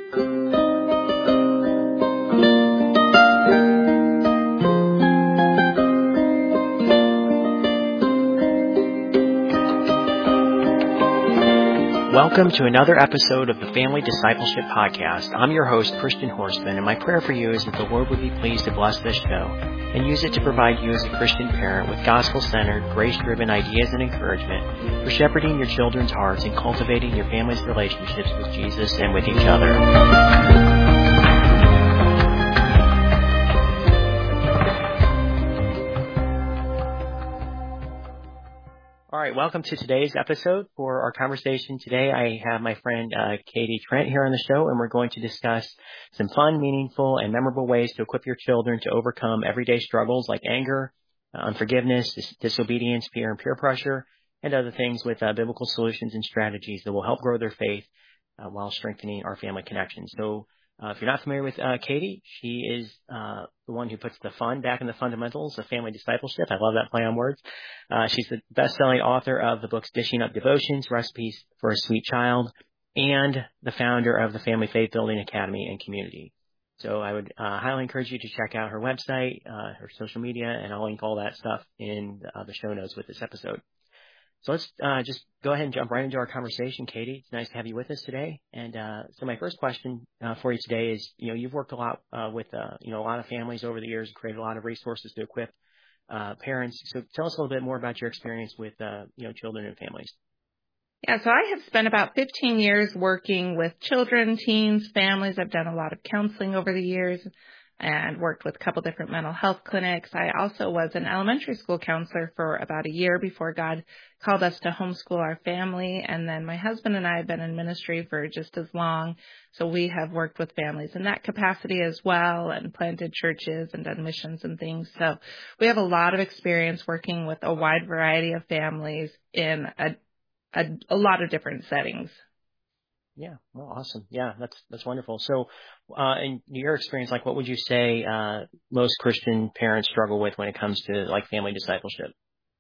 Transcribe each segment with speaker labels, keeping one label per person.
Speaker 1: Welcome to another episode of the Family Discipleship Podcast. I'm your host, Christian Horstman, and my prayer for you is that the Lord would be pleased to bless this show and use it to provide you as a Christian parent with gospel-centered, grace-driven ideas and encouragement for shepherding your children's hearts and cultivating your family's relationships with Jesus and with each other. All right, welcome to today's episode. For our conversation today, I have my friend Katie Trent here on the show, and we're going to discuss some fun, meaningful, and memorable ways to equip your children to overcome everyday struggles like anger, unforgiveness, disobedience, fear, and peer pressure, and other things with biblical solutions and strategies that will help grow their faith while strengthening our family connections. So if you're not familiar with Katie, she is the one who puts the fun back in the fundamentals of family discipleship. I love that play on words. She's the best-selling author of the books Dishing Up Devotions, Recipes for a Sweet Child, and the founder of the Family Faith Building Academy and Community. So I would highly encourage you to check out her website, her social media, and I'll link all that stuff in the show notes with this episode. So let's just go ahead and jump right into our conversation, Katie. It's nice to have you with us today. And so my first question for you today is, you've worked a lot with, a lot of families over the years and created a lot of resources to equip parents. So tell us a little bit more about your experience with, children and families.
Speaker 2: Yeah, so I have spent about 15 years working with children, teens, families. I've done a lot of counseling over the years and worked with a couple different mental health clinics. I also was an elementary school counselor for about a year before God called us to homeschool our family. And then my husband and I have been in ministry for just as long. So we have worked with families in that capacity as well and planted churches and done missions and things. So we have a lot of experience working with a wide variety of families in a lot of different settings.
Speaker 1: Yeah. Well, awesome. Yeah, that's wonderful. So, in your experience, what would you say most Christian parents struggle with when it comes to family discipleship?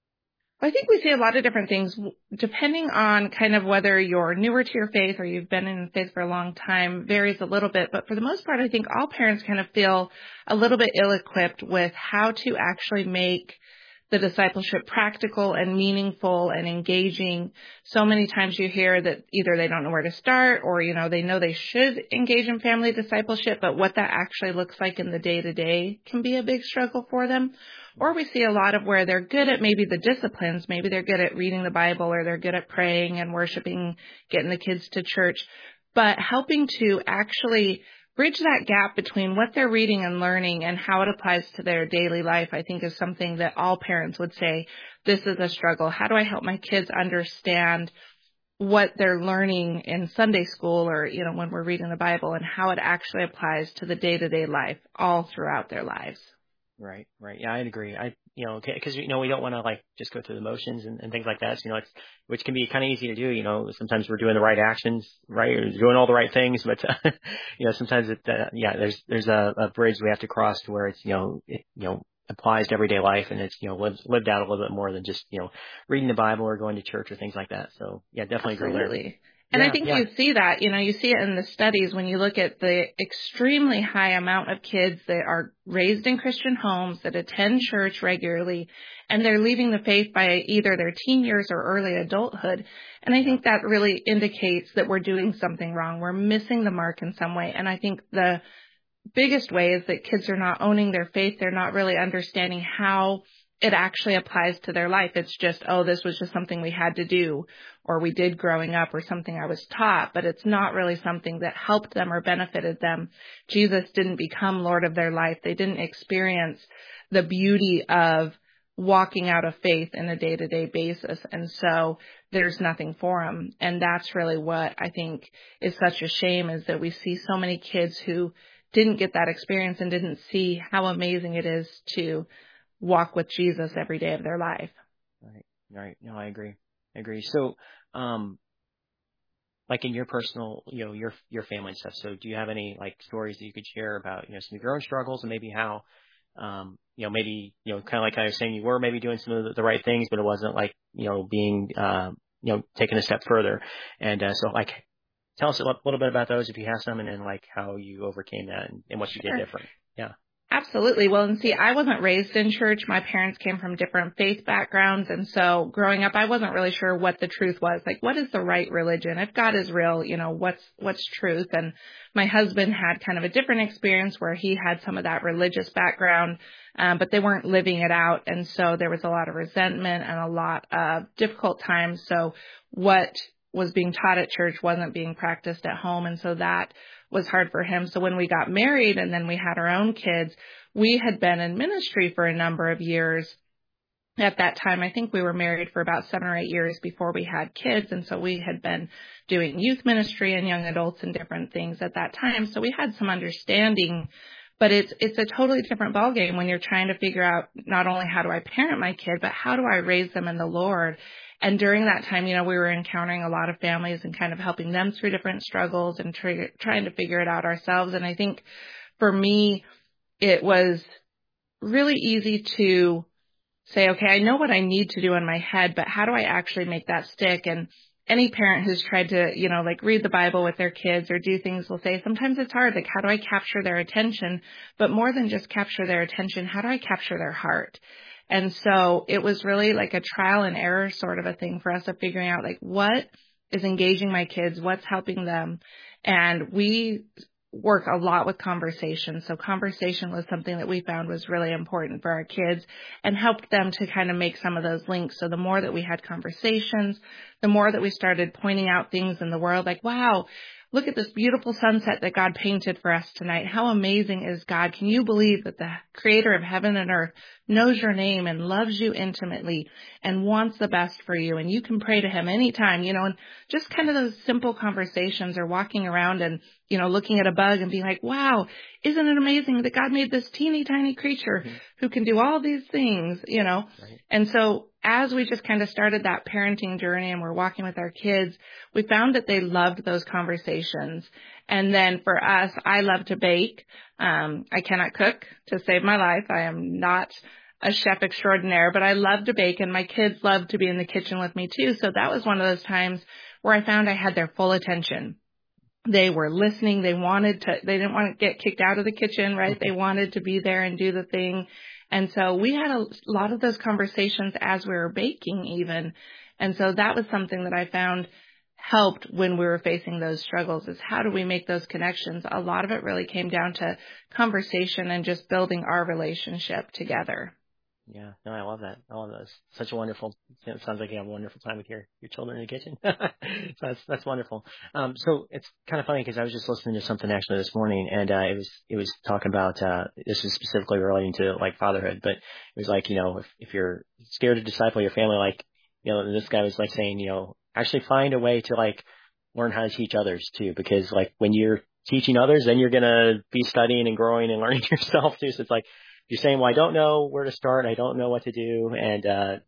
Speaker 2: I think we see a lot of different things depending on kind of whether you're newer to your faith or you've been in faith for a long time, varies a little bit. But for the most part, I think all parents kind of feel a little bit ill-equipped with how to actually make the discipleship practical and meaningful and engaging. So many times you hear that either they don't know where to start or, they know they should engage in family discipleship, but what that actually looks like in the day-to-day can be a big struggle for them. Or we see a lot of where they're good at maybe the disciplines. Maybe they're good at reading the Bible or they're good at praying and worshiping, getting the kids to church, but helping to actually bridge that gap between what they're reading and learning and how it applies to their daily life, I think is something that all parents would say, this is a struggle. How do I help my kids understand what they're learning in Sunday school or, when we're reading the Bible and how it actually applies to the day-to-day life all throughout their lives?
Speaker 1: Right. Yeah, I'd agree. Because, we don't want to just go through the motions and things like that. So, which can be kind of easy to do. Sometimes we're doing the right actions, right? Or doing all the right things, but, sometimes there's a bridge we have to cross to where it's, it applies to everyday life and it's, lived out a little bit more than just, reading the Bible or going to church or things like that. So yeah, definitely agree there.
Speaker 2: Absolutely. And I think you see that, you see it in the studies when you look at the extremely high amount of kids that are raised in Christian homes, that attend church regularly, and they're leaving the faith by either their teen years or early adulthood. And I think that really indicates that we're doing something wrong. We're missing the mark in some way. And I think the biggest way is that kids are not owning their faith. They're not really understanding how it actually applies to their life. It's just, this was just something we had to do or we did growing up or something I was taught, but it's not really something that helped them or benefited them. Jesus didn't become Lord of their life. They didn't experience the beauty of walking out of faith in a day-to-day basis. And so there's nothing for them. And that's really what I think is such a shame, is that we see so many kids who didn't get that experience and didn't see how amazing it is to walk with Jesus every day of their life.
Speaker 1: Right. No, I agree. So, in your personal, your family and stuff. So do you have any stories that you could share about, some of your own struggles and maybe how, maybe, kind of like I was saying, you were maybe doing some of the right things, but it wasn't being, taken a step further. And, so tell us a little bit about those if you have some, and then like how you overcame that and what you did different. Yeah.
Speaker 2: Absolutely. Well, and see, I wasn't raised in church. My parents came from different faith backgrounds. And so growing up, I wasn't really sure what the truth was. Like, what is the right religion? If God is real, what's truth? And my husband had kind of a different experience where he had some of that religious background, but they weren't living it out. And so there was a lot of resentment and a lot of difficult times. So what was being taught at church wasn't being practiced at home. And so that was hard for him. So when we got married and then we had our own kids, we had been in ministry for a number of years. At that time, I think we were married for about 7 or 8 years before we had kids. And so we had been doing youth ministry and young adults and different things at that time. So we had some understanding, but it's a totally different ballgame when you're trying to figure out not only how do I parent my kid, but how do I raise them in the Lord? And during that time, we were encountering a lot of families and kind of helping them through different struggles and trying to figure it out ourselves. And I think for me, it was really easy to say, okay, I know what I need to do in my head, but how do I actually make that stick? And any parent who's tried to, read the Bible with their kids or do things will say, sometimes it's hard. Like, how do I capture their attention? But more than just capture their attention, how do I capture their heart? And so it was really like a trial and error sort of a thing for us of figuring out like what is engaging my kids, what's helping them. And we work a lot with conversation. So conversation was something that we found was really important for our kids and helped them to kind of make some of those links. So the more that we had conversations, the more that we started pointing out things in the world like, wow, look at this beautiful sunset that God painted for us tonight. How amazing is God? Can you believe that the creator of heaven and earth knows your name and loves you intimately and wants the best for you? And you can pray to him anytime, and just kind of those simple conversations or walking around and, looking at a bug and being like, wow, isn't it amazing that God made this teeny tiny creature who can do all these things, Right. And so as we just kind of started that parenting journey and we're walking with our kids, we found that they loved those conversations. And then for us, I love to bake. I cannot cook to save my life. I am not a chef extraordinaire, but I love to bake and my kids love to be in the kitchen with me too. So that was one of those times where I found I had their full attention. They were listening. They didn't want to get kicked out of the kitchen, right? They wanted to be there and do the thing. And so we had a lot of those conversations as we were baking even. And so that was something that I found helped when we were facing those struggles is how do we make those connections? A lot of it really came down to conversation and just building our relationship together.
Speaker 1: Yeah, no, I love that. I love that. It's such a wonderful, it sounds like you have a wonderful time with your children in the kitchen. So that's wonderful. So it's kind of funny because I was just listening to something actually this morning and, it was talking about, this is specifically relating to like fatherhood, but it was like, if you're scared to disciple your family, like, this guy was like saying, actually find a way to like learn how to teach others too, because like when you're teaching others, then you're going to be studying and growing and learning yourself too. So it's like, you're saying, well, I don't know where to start. I don't know what to do. And,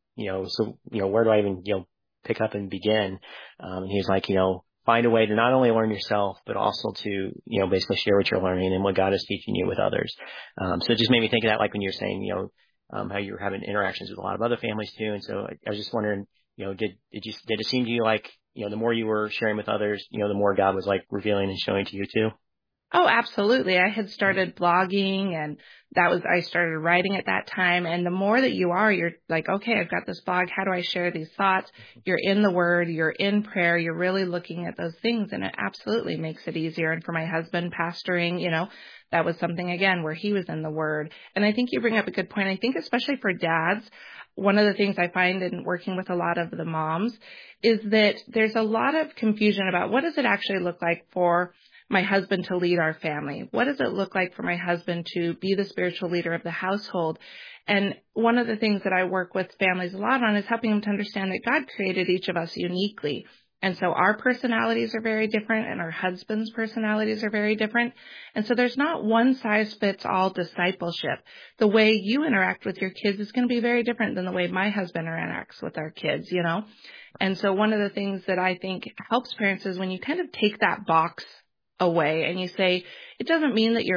Speaker 1: where do I even, pick up and begin? And he was like, find a way to not only learn yourself, but also to, basically share what you're learning and what God is teaching you with others. So it just made me think of that, like when you're saying, how you're having interactions with a lot of other families too. And so I was just wondering, did it seem to you like, the more you were sharing with others, the more God was like revealing and showing to you too?
Speaker 2: Oh, absolutely. I had started blogging and I started writing at that time. And the more that you're like, okay, I've got this blog. How do I share these thoughts? You're in the word, you're in prayer, you're really looking at those things. And it absolutely makes it easier. And for my husband pastoring, that was something again where he was in the word. And I think you bring up a good point. I think especially for dads, one of the things I find in working with a lot of the moms is that there's a lot of confusion about what does it actually look like for my husband to lead our family? What does it look like for my husband to be the spiritual leader of the household? And one of the things that I work with families a lot on is helping them to understand that God created each of us uniquely. And so our personalities are very different and our husband's personalities are very different. And so there's not one size fits all discipleship. The way you interact with your kids is going to be very different than the way my husband interacts with our kids, And so one of the things that I think helps parents is when you kind of take that box away and you say, it doesn't mean that your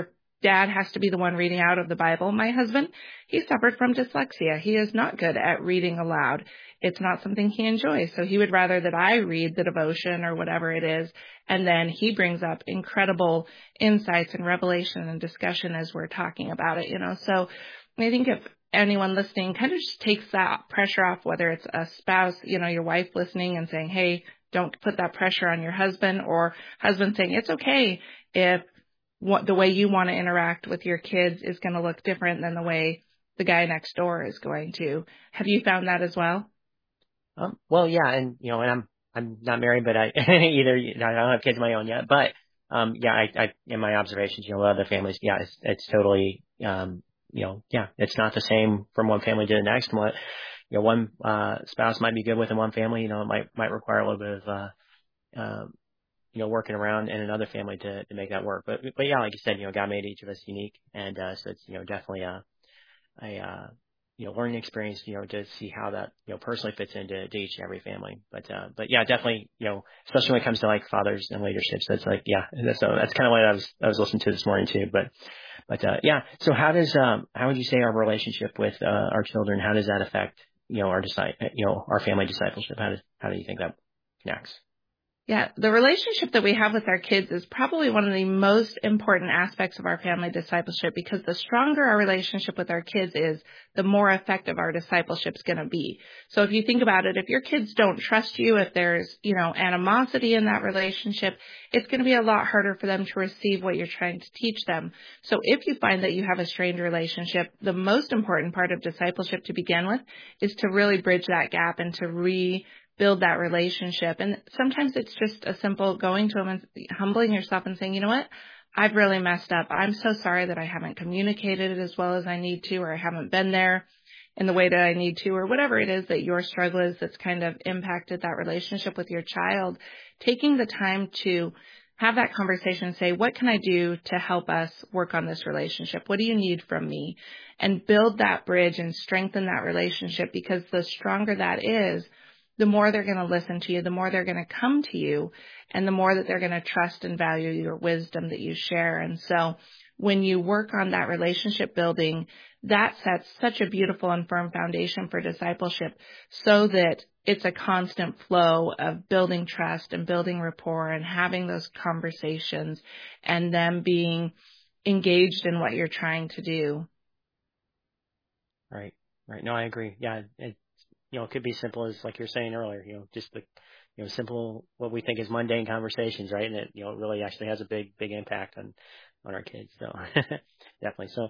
Speaker 2: dad has to be the one reading out of the Bible. My husband, he suffered from dyslexia. He is not good at reading aloud. It's not something he enjoys. So he would rather that I read the devotion or whatever it is. And then he brings up incredible insights and revelation and discussion as we're talking about it, So I think if anyone listening kind of just takes that pressure off, whether it's a spouse, your wife listening and saying, hey, don't put that pressure on your husband, or husband saying it's okay if the way you want to interact with your kids is going to look different than the way the guy next door is going to. Have you found that as well?
Speaker 1: Well, yeah, and I'm not married, but I either I don't have kids of my own yet, but I in my observations, a lot of the families, it's totally it's not the same from one family to the next. And what one spouse might be good with in one family, it might require a little bit of working around in another family to make that work. But yeah, like you said, God made each of us unique, and so it's definitely a learning experience, to see how that, personally fits into each and every family. But yeah, definitely, especially when it comes to like fathers and leadership. So it's like, that's kind of what I was listening to this morning too. But yeah. So how would you say our relationship with, our children, how does that affect, our family discipleship? How do you think that connects?
Speaker 2: Yeah, the relationship that we have with our kids is probably one of the most important aspects of our family discipleship, because the stronger our relationship with our kids is, the more effective our discipleship is going to be. So if you think about it, if your kids don't trust you, if there's, animosity in that relationship, it's going to be a lot harder for them to receive what you're trying to teach them. So if you find that you have a strained relationship, the most important part of discipleship to begin with is to really bridge that gap and to build that relationship. And sometimes it's just a simple going to them and humbling yourself and saying, you know what, I've really messed up. I'm so sorry that I haven't communicated it as well as I need to, or I haven't been there in the way that I need to, or whatever it is that your struggle is that's kind of impacted that relationship with your child. Taking the time to have that conversation and say, what can I do to help us work on this relationship? What do you need from me? And build that bridge and strengthen that relationship, because the stronger that is, the more they're going to listen to you, the more they're going to come to you, and the more that they're going to trust and value your wisdom that you share. And so when you work on that relationship building, that sets such a beautiful and firm foundation for discipleship, so that it's a constant flow of building trust and building rapport and having those conversations and them being engaged in what you're trying to do.
Speaker 1: Right. No, I agree. Yeah. It could be simple as, like you're saying earlier, just the, simple, what we think is mundane conversations, right? And it, really actually has a big impact on our kids. So definitely. So,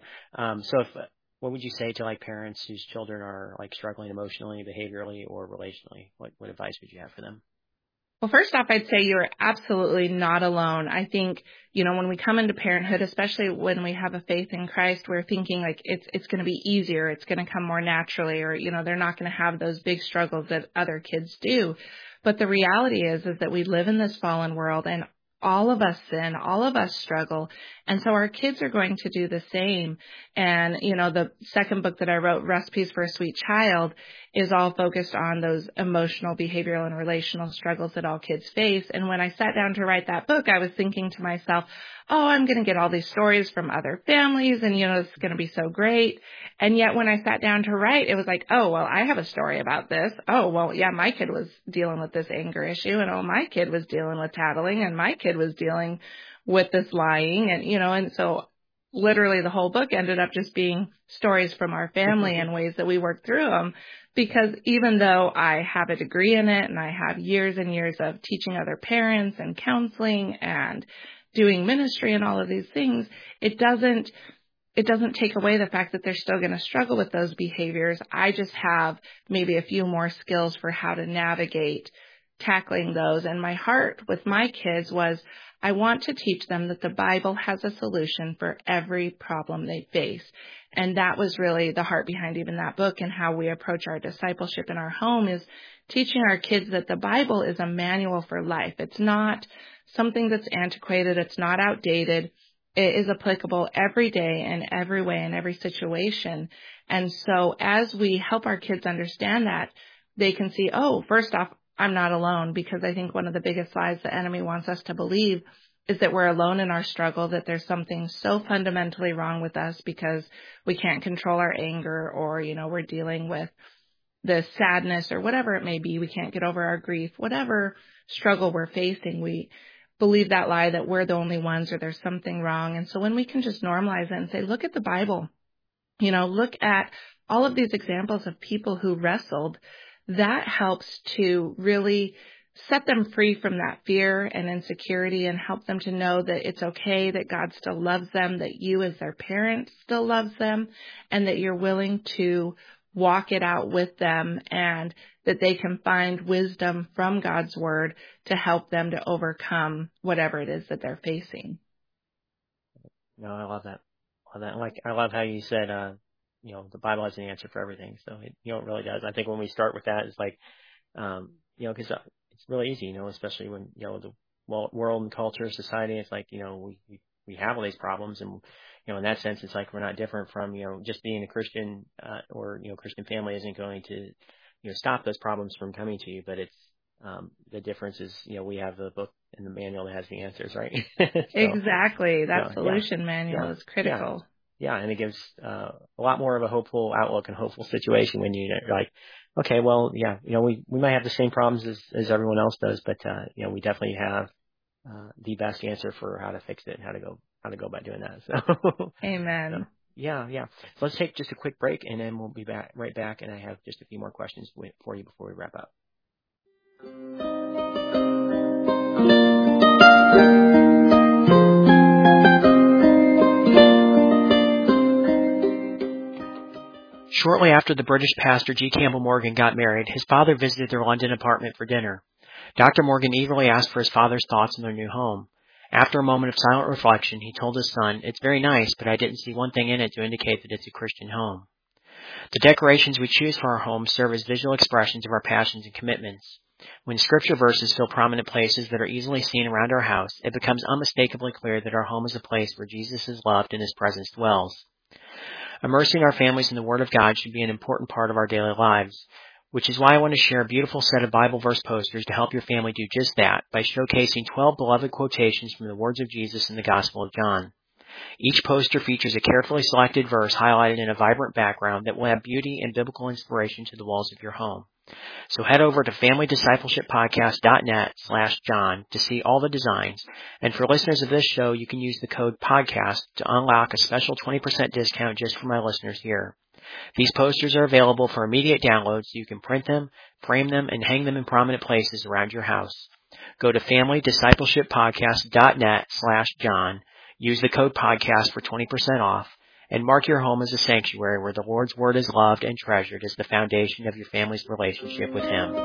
Speaker 1: what would you say to like parents whose children are like struggling emotionally, behaviorally, or relationally? What advice would you have for them?
Speaker 2: Well, first off, I'd say you're absolutely not alone. I think, when we come into parenthood, especially when we have a faith in Christ, we're thinking like it's going to be easier. It's going to come more naturally, or, they're not going to have those big struggles that other kids do. But the reality is that we live in this fallen world, and all of us sin, all of us struggle. And so our kids are going to do the same. And, the second book that I wrote, Recipes for a Sweet Child, is all focused on those emotional, behavioral, and relational struggles that all kids face. And when I sat down to write that book, I was thinking to myself, oh, I'm going to get all these stories from other families, and, it's going to be so great. And yet when I sat down to write, it was like, oh, well, I have a story about this. Oh, well, yeah, my kid was dealing with this anger issue, and oh, my kid was dealing with tattling, and my kid was dealing with this lying, and, and so literally the whole book ended up just being stories from our family and ways that we work through them. Because even though I have a degree in it and I have years and years of teaching other parents and counseling and doing ministry and all of these things, it doesn't take away the fact that they're still going to struggle with those behaviors. I just have maybe a few more skills for how to navigate tackling those. And my heart with my kids was, I want to teach them that the Bible has a solution for every problem they face. And that was really the heart behind even that book, and how we approach our discipleship in our home is teaching our kids that the Bible is a manual for life. It's not something that's antiquated. It's not outdated. It is applicable every day in every way in every situation. And so as we help our kids understand that, they can see, oh, first off, I'm not alone, because I think one of the biggest lies the enemy wants us to believe is that we're alone in our struggle, that there's something so fundamentally wrong with us because we can't control our anger, or, we're dealing with the sadness or whatever it may be. We can't get over our grief, whatever struggle we're facing. We believe that lie that we're the only ones, or there's something wrong. And so when we can just normalize it and say, look at the Bible, look at all of these examples of people who wrestled, that helps to really set them free from that fear and insecurity, and help them to know that it's okay, that God still loves them, that you as their parent still loves them, and that you're willing to walk it out with them, and that they can find wisdom from God's word to help them to overcome whatever it is that they're facing.
Speaker 1: No, I love that. I love how you said, the Bible has an answer for everything. So it really does. I think when we start with that, it's like, because it's really easy, especially when, the world and culture, society, it's like, we have all these problems, and, in that sense, it's like we're not different from, just being a Christian, or, Christian family isn't going to, stop those problems from coming to you, but it's, the difference is, we have the book and the manual that has the answers, right? So,
Speaker 2: exactly. That solution manual is critical.
Speaker 1: Yeah, and it gives a lot more of a hopeful outlook and hopeful situation when you're like, okay, well, we might have the same problems as everyone else does, but we definitely have the best answer for how to fix it and how to go about doing that. So,
Speaker 2: Amen.
Speaker 1: So, yeah. So let's take just a quick break, and then we'll be right back, and I have just a few more questions for you before we wrap up. Shortly after the British pastor G. Campbell Morgan got married, his father visited their London apartment for dinner. Dr. Morgan eagerly asked for his father's thoughts on their new home. After a moment of silent reflection, he told his son, "It's very nice, but I didn't see one thing in it to indicate that it's a Christian home." The decorations we choose for our homes serve as visual expressions of our passions and commitments. When scripture verses fill prominent places that are easily seen around our house, it becomes unmistakably clear that our home is a place where Jesus is loved and his presence dwells. Immersing our families in the Word of God should be an important part of our daily lives, which is why I want to share a beautiful set of Bible verse posters to help your family do just that by showcasing 12 beloved quotations from the words of Jesus in the Gospel of John. Each poster features a carefully selected verse highlighted in a vibrant background that will add beauty and biblical inspiration to the walls of your home. So head over to familydiscipleshippodcast.net/John to see all the designs. And for listeners of this show, you can use the code PODCAST to unlock a special 20% discount just for my listeners here. These posters are available for immediate download, so you can print them, frame them, and hang them in prominent places around your house. Go to familydiscipleshippodcast.net/John, use the code PODCAST for 20% off, and mark your home as a sanctuary where the Lord's Word is loved and treasured as the foundation of your family's relationship with Him.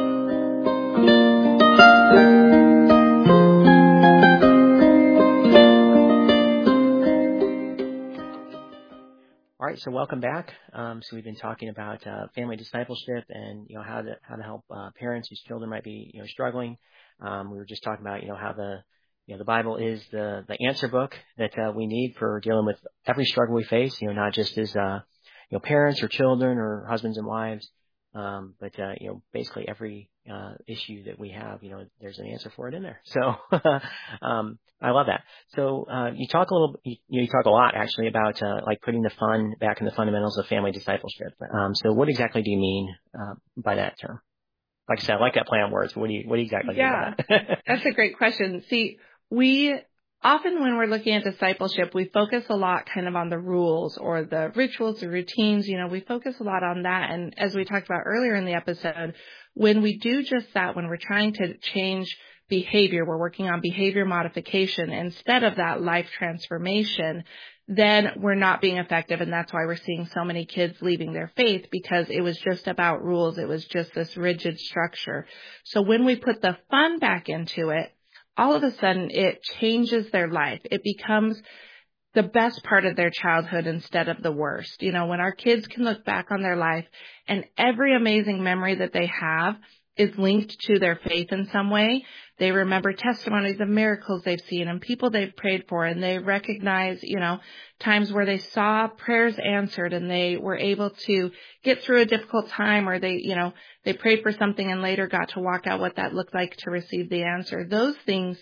Speaker 1: All right, so welcome back. So we've been talking about family discipleship and how to help parents whose children might be struggling. We were just talking about how the Bible is the answer book that we need for dealing with every struggle we face. Not just as parents or children or husbands and wives, but basically every issue that we have. There's an answer for it in there. So I love that. So you talk a lot actually about like putting the fun back in the fundamentals of family discipleship. So what exactly do you mean by that term? Like I said, I like that play on words. What do you exactly mean by that?
Speaker 2: That's a great question. See, we often when we're looking at discipleship, we focus a lot kind of on the rules or the rituals or routines. We focus a lot on that. And as we talked about earlier in the episode, when we do just that, when we're trying to change behavior, we're working on behavior modification instead of that life transformation, then we're not being effective. And that's why we're seeing so many kids leaving their faith, because it was just about rules. It was just this rigid structure. So when we put the fun back into it, all of a sudden it changes their life. It becomes the best part of their childhood instead of the worst. When our kids can look back on their life and every amazing memory that they have is linked to their faith in some way. They remember testimonies of miracles they've seen and people they've prayed for, and they recognize, times where they saw prayers answered and they were able to get through a difficult time, or they prayed for something and later got to walk out what that looked like to receive the answer. Those things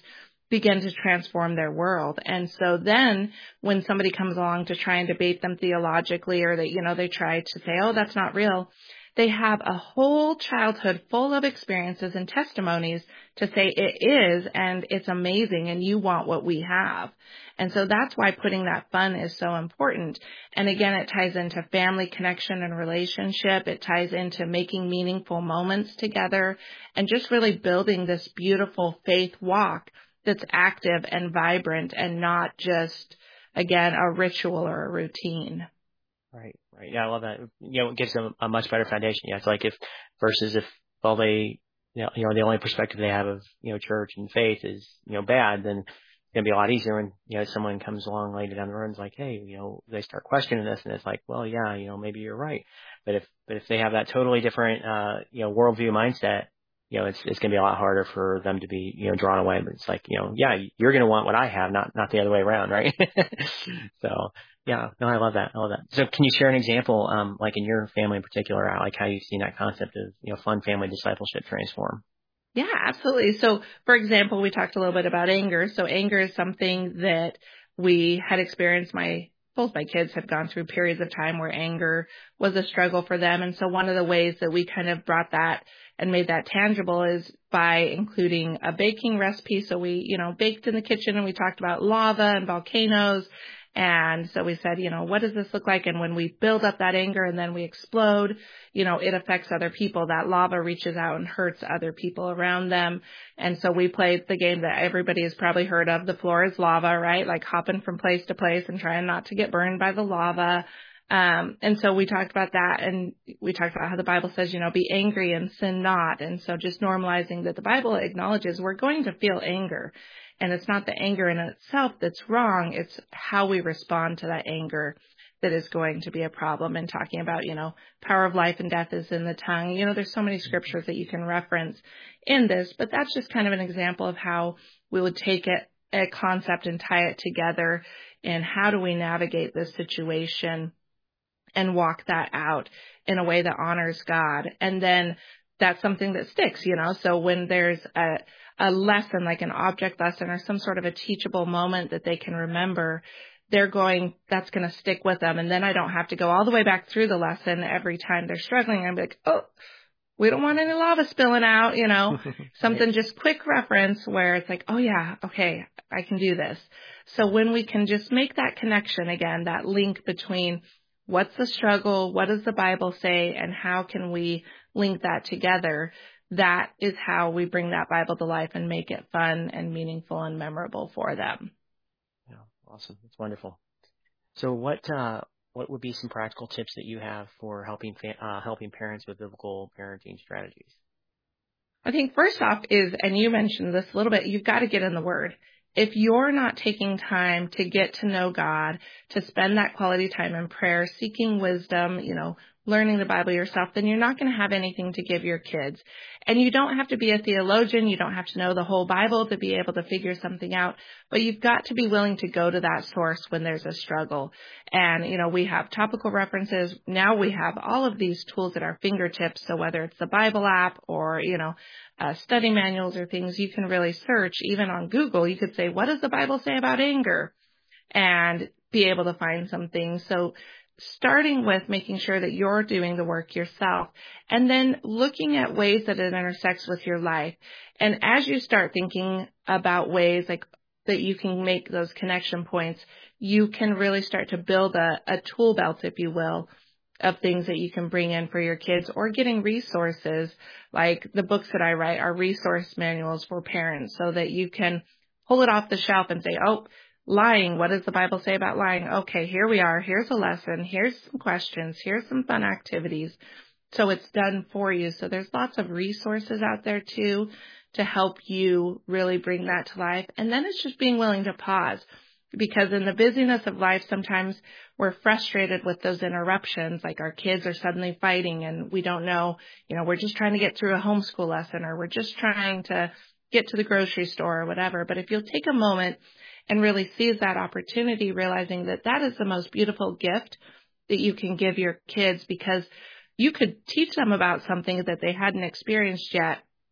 Speaker 2: begin to transform their world. And so then when somebody comes along to try and debate them theologically, or they try to say, oh, that's not real, they have a whole childhood full of experiences and testimonies to say it is, and it's amazing, and you want what we have. And so that's why putting that fun is so important. And again, it ties into family connection and relationship. It ties into making meaningful moments together and just really building this beautiful faith walk that's active and vibrant and not just, again, a ritual or a routine.
Speaker 1: Right. Yeah, I love that. It gives them a much better foundation. Yeah, it's like if they, the only perspective they have of, church and faith is, bad, then it's going to be a lot easier when, someone comes along later down the road and is like, hey, they start questioning this, and it's like, well, yeah, maybe you're right. But if they have that totally different, worldview mindset, it's going to be a lot harder for them to be, drawn away. But it's like, yeah, you're going to want what I have, not the other way around, right? So, yeah, no, I love that. So can you share an example, like in your family in particular, like how you've seen that concept of, fun family discipleship transform?
Speaker 2: Yeah, absolutely. So, for example, we talked a little bit about anger. So anger is something that we had experienced. Both my kids have gone through periods of time where anger was a struggle for them. And so one of the ways that we kind of brought that and made that tangible is by including a baking recipe. So we, baked in the kitchen, and we talked about lava and volcanoes. And so we said, what does this look like? And when we build up that anger and then we explode, it affects other people. That lava reaches out and hurts other people around them. And so we played the game that everybody has probably heard of. The floor is lava, right? Like hopping from place to place and trying not to get burned by the lava. And so we talked about that, and we talked about how the Bible says, be angry and sin not. And so just normalizing that the Bible acknowledges we're going to feel anger. And it's not the anger in itself that's wrong. It's how we respond to that anger that is going to be a problem. And talking about, power of life and death is in the tongue. There's so many scriptures that you can reference in this, but that's just kind of an example of how we would take a concept and tie it together. And how do we navigate this situation and walk that out in a way that honors God? And then that's something that sticks, So when there's a lesson, like an object lesson or some sort of a teachable moment that they can remember, that's going to stick with them. And then I don't have to go all the way back through the lesson every time they're struggling. I'm like, oh, we don't want any lava spilling out, something just quick reference where it's like, oh yeah, okay, I can do this. So when we can just make that connection again, that link between what's the struggle, what does the Bible say, and how can we link that together, that is how we bring that Bible to life and make it fun and meaningful and memorable for them.
Speaker 1: Yeah, awesome. That's wonderful. So what would be some practical tips that you have for helping parents with biblical parenting strategies?
Speaker 2: I think first off is, and you mentioned this a little bit, you've got to get in the Word. If you're not taking time to get to know God, to spend that quality time in prayer, seeking wisdom, learning the Bible yourself, then you're not going to have anything to give your kids. And you don't have to be a theologian. You don't have to know the whole Bible to be able to figure something out. But you've got to be willing to go to that source when there's a struggle. And, we have topical references. Now we have all of these tools at our fingertips. So whether it's the Bible app or, study manuals or things, you can really search. Even on Google, you could say, what does the Bible say about anger? And be able to find some things. So starting with making sure that you're doing the work yourself, and then looking at ways that it intersects with your life. And as you start thinking about ways like that you can make those connection points, you can really start to build a tool belt, if you will, of things that you can bring in for your kids, or getting resources like the books that I write are resource manuals for parents, so that you can pull it off the shelf and say, oh, lying, what does the Bible say about lying? Okay, here we are. Here's a lesson. Here's some questions. Here's some fun activities. So it's done for you. So there's lots of resources out there too to help you really bring that to life. And then it's just being willing to pause, because in the busyness of life, sometimes we're frustrated with those interruptions, like our kids are suddenly fighting and we don't know, we're just trying to get through a homeschool lesson, or we're just trying to get to the grocery store or whatever. But if you'll take a moment and really seize that opportunity, realizing that that is the most beautiful gift that you can give your kids, because you could teach them about something that they hadn't experienced yet,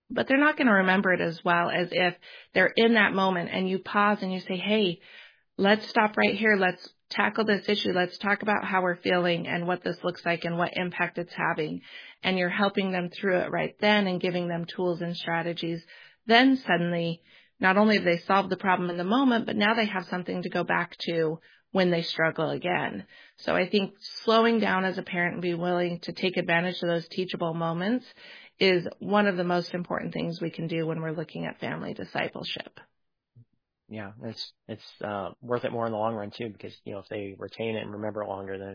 Speaker 2: but they're not going to remember it as well as if they're in that moment and you pause and you say, hey, let's stop right here. Let's tackle this issue. Let's talk about how we're feeling and what this looks like and what impact it's having. And you're helping them through it right then and giving them tools and strategies. Then suddenly, not only have they solved the problem in the moment, but now they have something to go back to when they struggle again. So I think slowing down as a parent and be willing to take advantage of those teachable moments is one of the most important things we can do when we're looking at family discipleship.
Speaker 1: Yeah, it's worth it more in the long run too, because, if they retain it and remember it longer, then,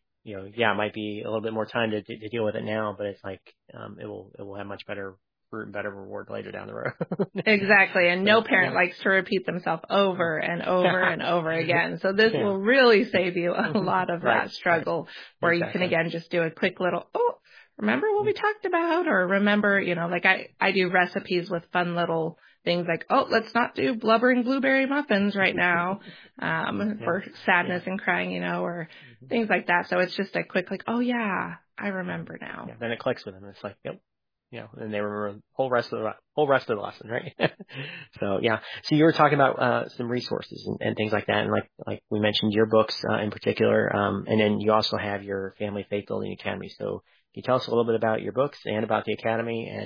Speaker 1: it might be a little bit more time to deal with it now, but it's like, it will have much better fruit and better reward later down the road.
Speaker 2: Exactly. And no parent likes to repeat themselves over and over and over again. So this will really save you a lot of that struggle where you can, again, just do a quick little, remember what we talked about? Or remember, like I do recipes with fun little things like, let's not do blubbering blueberry muffins right now, for sadness and crying, or things like that. So it's just a quick, I remember now.
Speaker 1: Yeah, then it clicks with them. It's like, yep. And they remember the whole rest of the lesson, right? So you were talking about some resources and things like that, and like we mentioned your books in particular, and then you also have your Family Faith Building Academy. So can you tell us a little bit about your books and about the academy, and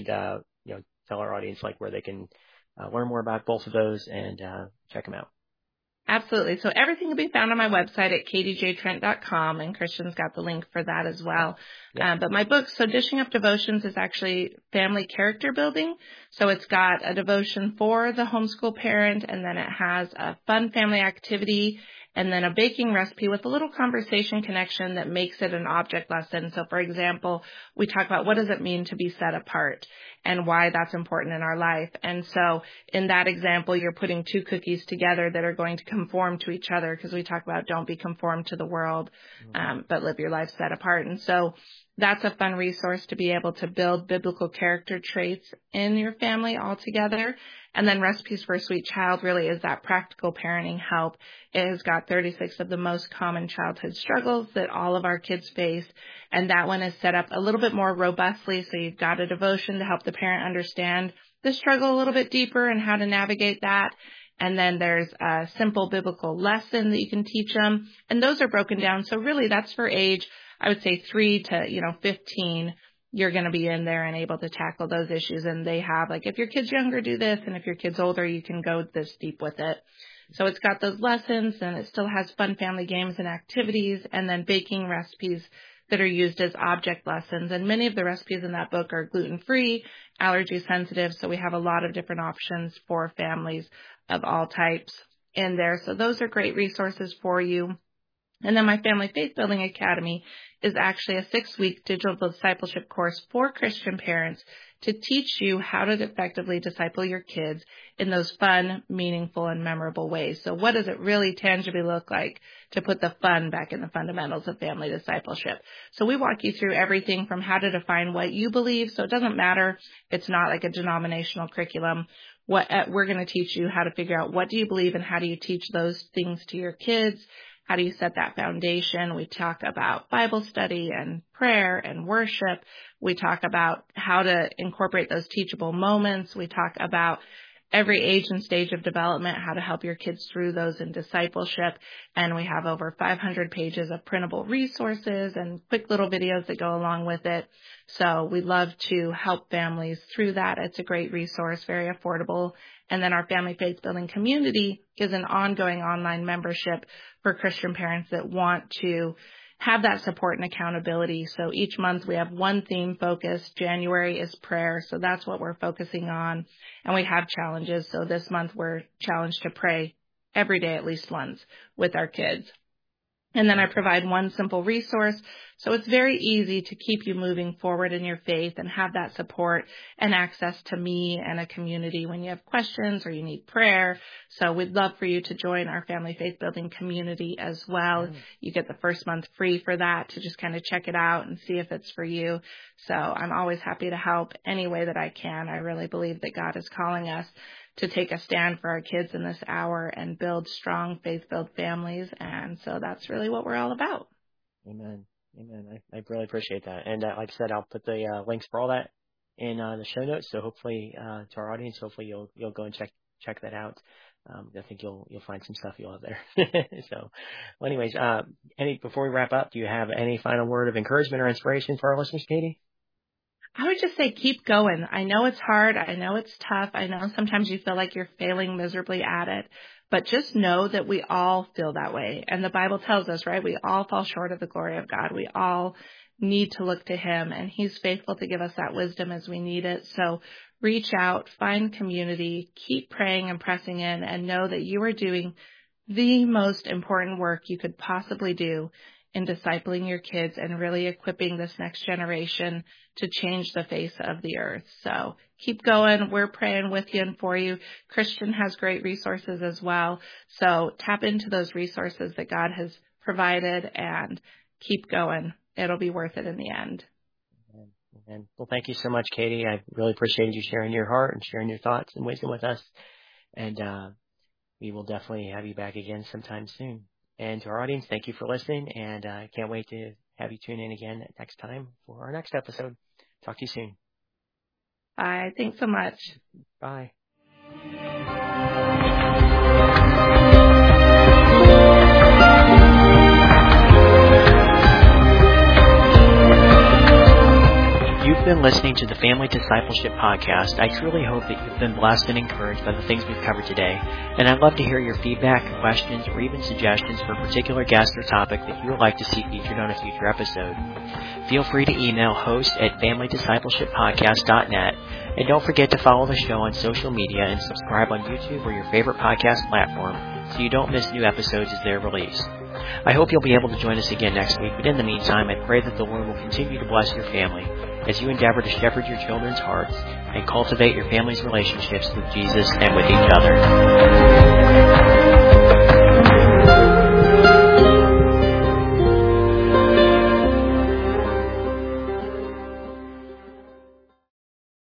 Speaker 1: tell our audience where they can learn more about both of those and check them out.
Speaker 2: Absolutely. So everything will be found on my website at katijtrent.com, and Christian's got the link for that as well. Yep. But my book, So Dishing Up Devotions, is actually family character building. So it's got a devotion for the homeschool parent, and then it has a fun family activity, and then a baking recipe with a little conversation connection that makes it an object lesson. So for example, we talk about what does it mean to be set apart and why that's important in our life. And so in that example, you're putting two cookies together that are going to conform to each other, because we talk about don't be conformed to the world, but live your life set apart. And so that's a fun resource to be able to build biblical character traits in your family all together. And then Recipes for a Sweet Child really is that practical parenting help. It has got 36 of the most common childhood struggles that all of our kids face. And that one is set up a little bit more robustly. So you've got a devotion to help the parent understand the struggle a little bit deeper and how to navigate that. And then there's a simple biblical lesson that you can teach them. And those are broken down. So really that's for age, I would say 3 to 15. You're going to be in there and able to tackle those issues. And they have, if your kid's younger, do this. And if your kid's older, you can go this deep with it. So it's got those lessons, and it still has fun family games and activities, and then baking recipes that are used as object lessons. And many of the recipes in that book are gluten-free, allergy sensitive. So we have a lot of different options for families of all types in there. So those are great resources for you. And then my Family Faith Building Academy is actually a 6-week digital discipleship course for Christian parents to teach you how to effectively disciple your kids in those fun, meaningful, and memorable ways. So what does it really tangibly look like to put the fun back in the fundamentals of family discipleship? So we walk you through everything from how to define what you believe. So it doesn't matter. It's not like a denominational curriculum. We're going to teach you how to figure out what do you believe and how do you teach those things to your kids. How do you set that foundation? We talk about Bible study and prayer and worship. We talk about how to incorporate those teachable moments. We talk about every age and stage of development, how to help your kids through those in discipleship. And we have over 500 pages of printable resources and quick little videos that go along with it. So we love to help families through that. It's a great resource, very affordable. And then our Family Faith Building community is an ongoing online membership for Christian parents that want to have that support and accountability. So each month we have one theme focus. January is prayer. So that's what we're focusing on. And we have challenges. So this month we're challenged to pray every day at least once with our kids. And then I provide one simple resource. So it's very easy to keep you moving forward in your faith and have that support and access to me and a community when you have questions or you need prayer. So we'd love for you to join our Family Faith Building community as well. You get the first month free for that to just kind of check it out and see if it's for you. So I'm always happy to help any way that I can. I really believe that God is calling us to take a stand for our kids in this hour and build strong, faith-filled families. And so that's really what we're all about.
Speaker 1: Amen. Amen. I really appreciate that. And like I said, I'll put the links for all that in the show notes. So hopefully, to our audience, hopefully you'll go and check that out. I think you'll find some stuff you'll love there. So, well, anyways, before we wrap up, do you have any final word of encouragement or inspiration for our listeners, Katie?
Speaker 2: I would just say keep going. I know it's hard. I know it's tough. I know sometimes you feel like you're failing miserably at it, but just know that we all feel that way. And the Bible tells us, right? We all fall short of the glory of God. We all need to look to Him, and He's faithful to give us that wisdom as we need it. So reach out, find community, keep praying and pressing in, and know that you are doing the most important work you could possibly do in discipling your kids and really equipping this next generation to change the face of the earth. So keep going. We're praying with you and for you. Christian has great resources as well. So tap into those resources that God has provided and keep going. It'll be worth it in the end.
Speaker 1: Amen. Well, thank you so much, Katie. I really appreciated you sharing your heart and sharing your thoughts and wisdom with us. And we will definitely have you back again sometime soon. And to our audience, thank you for listening, and I can't wait to have you tune in again next time for our next episode. Talk to you soon.
Speaker 2: Bye. Thanks so much.
Speaker 1: Bye. You've been listening to the Family Discipleship Podcast. I truly hope that you've been blessed and encouraged by the things we've covered today. And I'd love to hear your feedback, questions, or even suggestions for a particular guest or topic that you would like to see featured on a future episode. Feel free to email host@familydiscipleshippodcast.net. And don't forget to follow the show on social media and subscribe on YouTube or your favorite podcast platform so you don't miss new episodes as they're released. I hope you'll be able to join us again next week, but in the meantime, I pray that the Lord will continue to bless your family as you endeavor to shepherd your children's hearts and cultivate your family's relationships with Jesus and with each other.